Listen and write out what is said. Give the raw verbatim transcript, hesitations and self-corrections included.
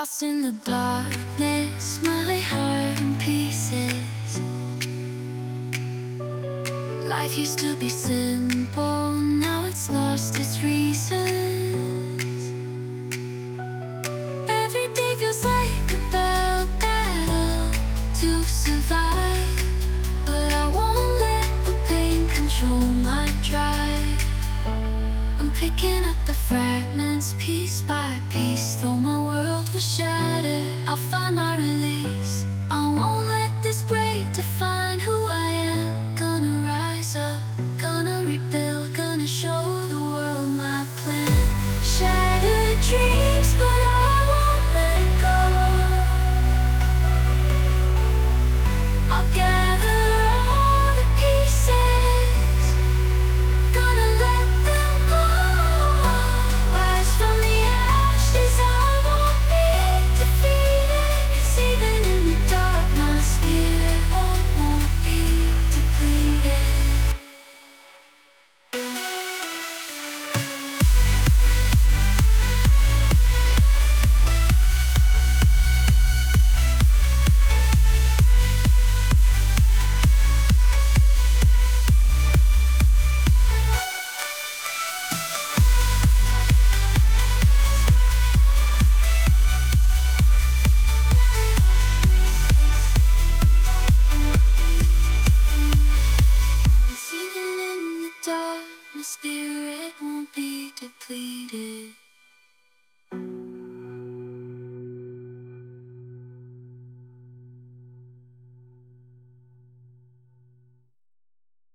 Lost in the darkness, my heart in pieces. Life used to be simple, now it's lost its reasons. Every day feels like a bell battle to survive, but I won't let the pain control my drive. I'm picking up the fragments piece by piece. Though my world was shattered, I'll find my release. I won't let this break define who I am. Gonna rise up, gonna rebuild, gonna show the world my plan. Shattered dreams, but I won't let go. I'll gather all the pieces, gonna let them all rise from the ashes. I won't be defeated, 'cause even in the dark my spirit won't, won't be depleted. Cause even in the dark my spirit won't be depleted.